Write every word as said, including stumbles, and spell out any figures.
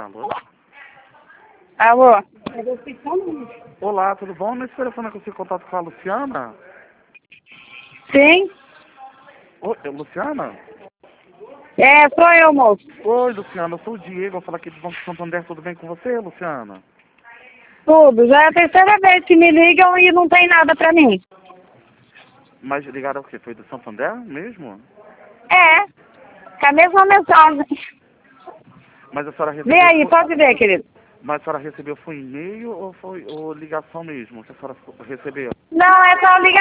Alô? Alô? Olá, tudo bom? Nesse telefone eu consigo contato com a Luciana? Sim? Oi, é Luciana? É, sou eu, moço. Oi, Luciana, eu sou o Diego, eu falo aqui do Banco Santander, tudo bem com você, Luciana? Tudo. Já é a terceira vez que me ligam e não tem nada pra mim. Mas ligaram o quê? Foi do Santander mesmo? É, com a mesma mensagem. Mas a senhora Vê recebeu... aí, Foi... pode ver, querido. Mas a senhora recebeu foi e-mail ou foi ou ligação mesmo que a senhora recebeu? Não, é só ligar.